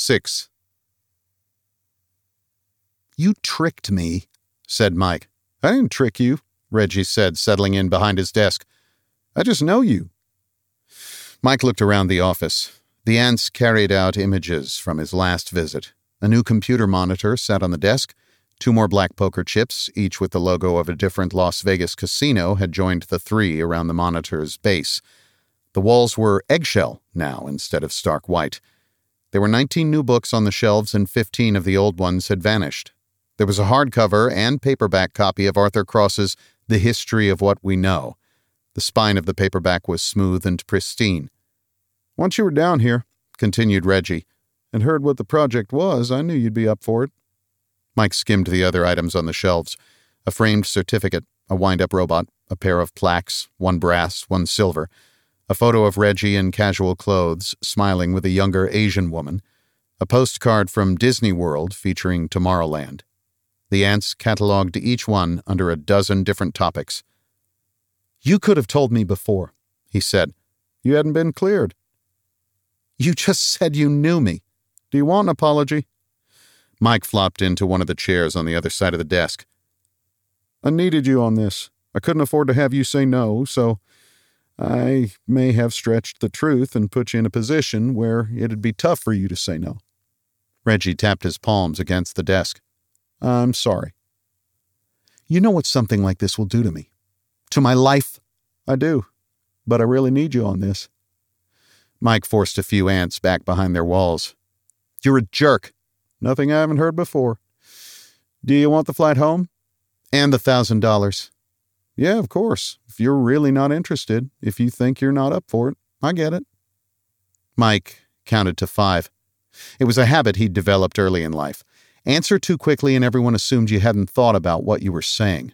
6. "You tricked me," said Mike. "I didn't trick you," Reggie said, settling in behind his desk. "I just know you." Mike looked around the office. The ants carried out images from his last visit. A new computer monitor sat on the desk. 2 more black poker chips, each with the logo of a different Las Vegas casino, had joined the 3 around the monitor's base. The walls were eggshell now instead of stark white. There were 19 new books on the shelves and 15 of the old ones had vanished. There was a hardcover and paperback copy of Arthur Cross's The History of What We Know. The spine of the paperback was smooth and pristine. "Once you were down here," continued Reggie, "and heard what the project was, I knew you'd be up for it." Mike skimmed the other items on the shelves. A framed certificate, a wind-up robot, a pair of plaques, 1 brass, 1 silver, a photo of Reggie in casual clothes, smiling with a younger Asian woman, a postcard from Disney World featuring Tomorrowland. The ants cataloged each one under a dozen different topics. "You could have told me before," he said. "You hadn't been cleared." "You just said you knew me. Do you want an apology?" Mike flopped into one of the chairs on the other side of the desk. "I needed you on this. I couldn't afford to have you say no, so I may have stretched the truth and put you in a position where it'd be tough for you to say no." Reggie tapped his palms against the desk. "I'm sorry." "You know what something like this will do to me? To my life?" "I do, but I really need you on this." Mike forced a few ants back behind their walls. "You're a jerk." "Nothing I haven't heard before. Do you want the flight home?" "And the $1,000. "Yeah, of course. If you're really not interested, if you think you're not up for it, I get it." Mike counted to 5. It was a habit he'd developed early in life. Answer too quickly and everyone assumed you hadn't thought about what you were saying.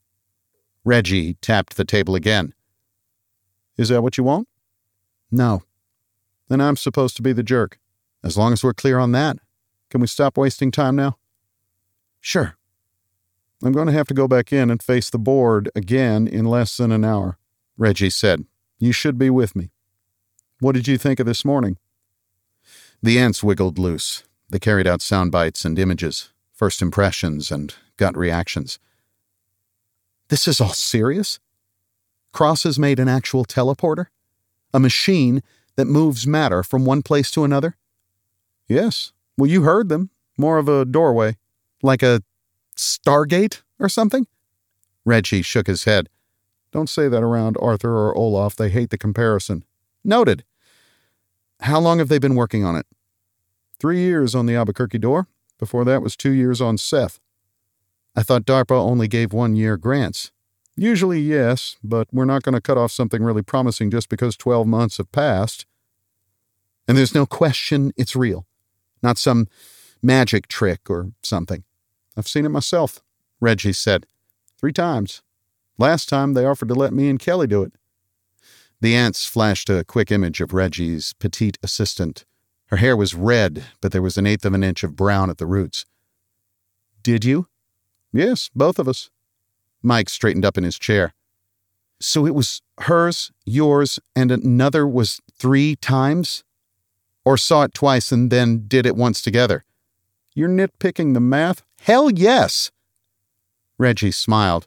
Reggie tapped the table again. "Is that what you want?" "No." "Then I'm supposed to be the jerk. As long as we're clear on that. Can we stop wasting time now?" "Sure." "I'm going to have to go back in and face the board again in less than an hour," Reggie said. "You should be with me. What did you think of this morning?" The ants wiggled loose. They carried out sound bites and images, first impressions and gut reactions. "This is all serious? Cross has made an actual teleporter? A machine that moves matter from one place to another?" "Yes. Well, you heard them. More of a doorway." "Like a Stargate or something?" Reggie shook his head. "Don't say that around Arthur or Olaf. They hate the comparison." "Noted. How long have they been working on it?" 3 years on the Albuquerque door. Before that was 2 years on Seth. "I thought DARPA only gave 1-year grants." "Usually, yes, but we're not going to cut off something really promising just because 12 months have passed." "And there's no question it's real. Not some magic trick or something." "I've seen it myself," Reggie said. 3 times. Last time they offered to let me and Kelly do it." The ants flashed a quick image of Reggie's petite assistant. Her hair was red, but there was 1/8 of an inch of brown at the roots. "Did you?" "Yes, both of us." Mike straightened up in his chair. "So it was hers, yours, and another was 3 times? Or saw it twice and then did it once together?" "You're nitpicking the math?" "Hell yes!" Reggie smiled.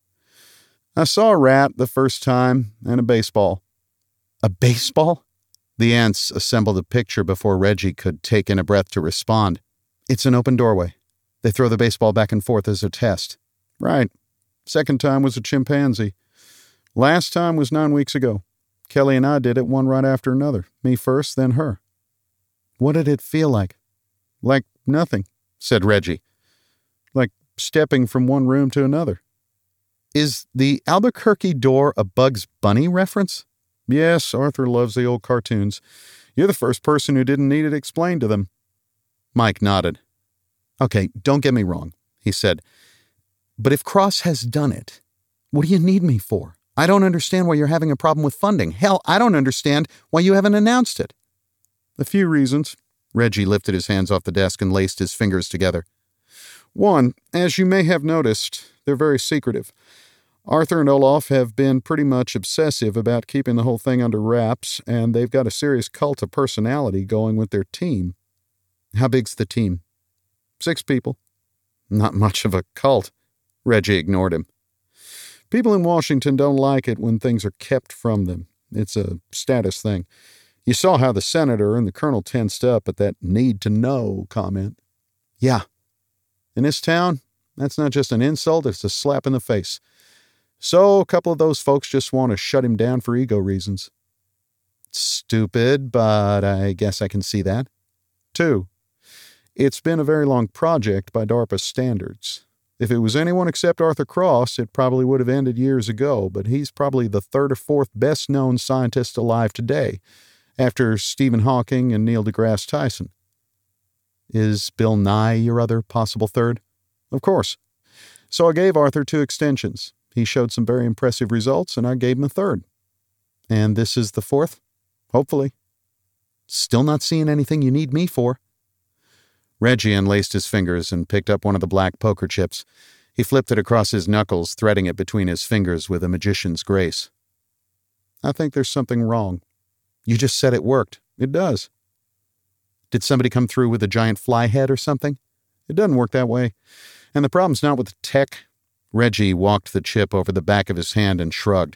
"I saw a rat the first time and a baseball." "A baseball?" The ants assembled a picture before Reggie could take in a breath to respond. "It's an open doorway. They throw the baseball back and forth as a test." "Right. Second time was a chimpanzee. Last time was 9 weeks ago. Kelly and I did it one right after another. Me first, then her." "What did it feel like?" "Like nothing," said Reggie. "Like stepping from one room to another." "Is the Albuquerque door a Bugs Bunny reference?" "Yes, Arthur loves the old cartoons. You're the first person who didn't need it explained to them." Mike nodded. "Okay, don't get me wrong," he said. "But if Cross has done it, what do you need me for? I don't understand why you're having a problem with funding. Hell, I don't understand why you haven't announced it." "A few reasons." Reggie lifted his hands off the desk and laced his fingers together. "One, as you may have noticed, they're very secretive. Arthur and Olaf have been pretty much obsessive about keeping the whole thing under wraps, and they've got a serious cult of personality going with their team." How big's the team? 6 people. Not much of a cult. Reggie ignored him. People in Washington don't like it when things are kept from them. It's a status thing. You saw how the senator and the colonel tensed up at that need-to-know comment. Yeah. In this town, that's not just an insult, it's a slap in the face. So a couple of those folks just want to shut him down for ego reasons. Stupid, but I guess I can see that. 2. It's been a very long project by DARPA standards. If it was anyone except Arthur Cross, it probably would have ended years ago, but he's probably the 3rd or 4th best-known scientist alive today, after Stephen Hawking and Neil deGrasse Tyson. Is Bill Nye your other possible 3rd? Of course. So I gave Arthur 2 extensions. He showed some very impressive results, and I gave him a 3rd. And this is the 4th? Hopefully. Still not seeing anything you need me for. Reggie unlaced his fingers and picked up one of the black poker chips. He flipped it across his knuckles, threading it between his fingers with a magician's grace. I think there's something wrong. You just said it worked. It does. Did somebody come through with a giant fly head or something? It doesn't work that way. And the problem's not with the tech. Reggie walked the chip over the back of his hand and shrugged.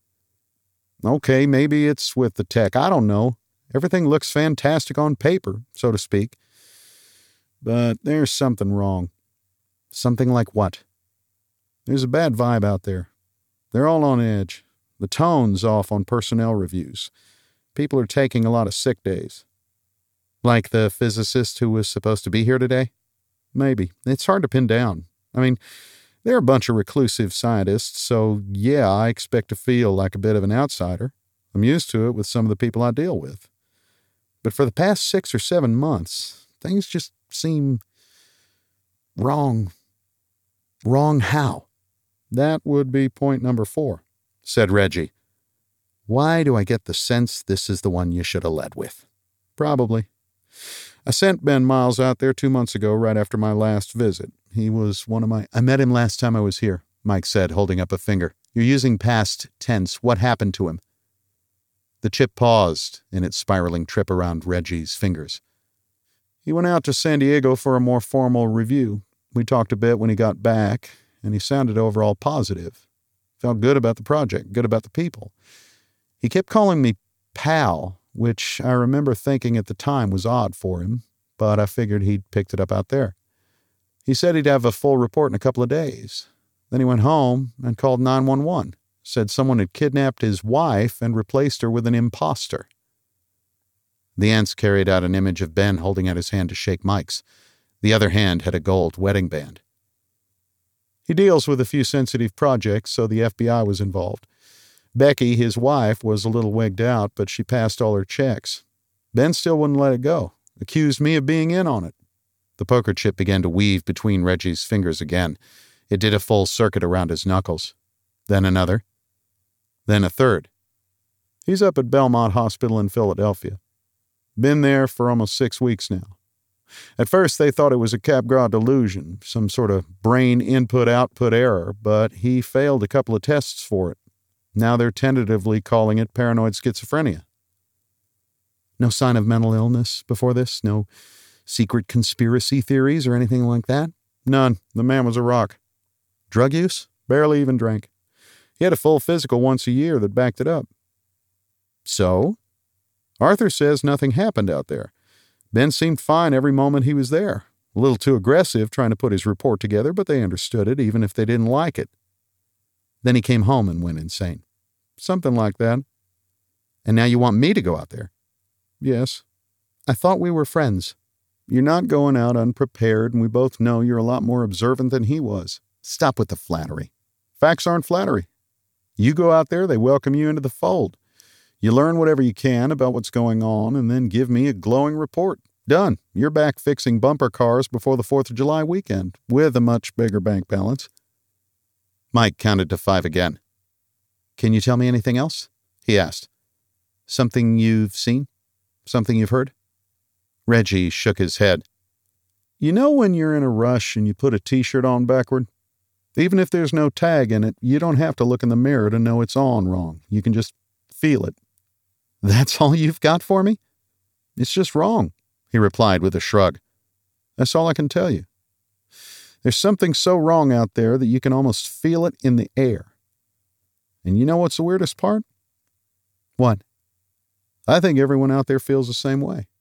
Okay, maybe it's with the tech. I don't know. Everything looks fantastic on paper, so to speak. But there's something wrong. Something like what? There's a bad vibe out there. They're all on edge. The tone's off on personnel reviews. People are taking a lot of sick days. Like the physicist who was supposed to be here today? Maybe. It's hard to pin down. I mean, they're a bunch of reclusive scientists, so yeah, I expect to feel like a bit of an outsider. I'm used to it with some of the people I deal with. But for the past 6 or 7 months, things just seem wrong. Wrong how? That would be point number 4, said Reggie. Why do I get the sense this is the one you should have led with? Probably. I sent Ben Miles out there 2 months ago, right after my last visit. He was one of my... I met him last time I was here, Mike said, holding up a finger. You're using past tense. What happened to him? The chip paused in its spiraling trip around Reggie's fingers. He went out to San Diego for a more formal review. We talked a bit when he got back, and he sounded overall positive. Felt good about the project, good about the people. He kept calling me pal, which I remember thinking at the time was odd for him, but I figured he'd picked it up out there. He said he'd have a full report in a couple of days. Then he went home and called 911, said someone had kidnapped his wife and replaced her with an imposter. The ants carried out an image of Ben holding out his hand to shake Mike's. The other hand had a gold wedding band. He deals with a few sensitive projects, so the FBI was involved. Becky, his wife, was a little wigged out, but she passed all her checks. Ben still wouldn't let it go, accused me of being in on it. The poker chip began to weave between Reggie's fingers again. It did a full circuit around his knuckles. Then another. Then a third. He's up at Belmont Hospital in Philadelphia. Been there for almost 6 weeks now. At first they thought it was a Capgras delusion, some sort of brain input-output error, but he failed a couple of tests for it. Now they're tentatively calling it paranoid schizophrenia. No sign of mental illness before this? No secret conspiracy theories or anything like that? None. The man was a rock. Drug use? Barely even drank. He had a full physical once a year that backed it up. So? Arthur says nothing happened out there. Ben seemed fine every moment he was there. A little too aggressive trying to put his report together, but they understood it even if they didn't like it. Then he came home and went insane. Something like that. And now you want me to go out there? Yes. I thought we were friends. You're not going out unprepared, and we both know you're a lot more observant than he was. Stop with the flattery. Facts aren't flattery. You go out there, they welcome you into the fold. You learn whatever you can about what's going on, and then give me a glowing report. Done. You're back fixing bumper cars before the 4th of July weekend, with a much bigger bank balance. Mike counted to 5 again. Can you tell me anything else? He asked. Something you've seen? Something you've heard? Reggie shook his head. You know when you're in a rush and you put a t-shirt on backward? Even if there's no tag in it, you don't have to look in the mirror to know it's on wrong. You can just feel it. That's all you've got for me? It's just wrong, he replied with a shrug. That's all I can tell you. There's something so wrong out there that you can almost feel it in the air. And you know what's the weirdest part? What? I think everyone out there feels the same way.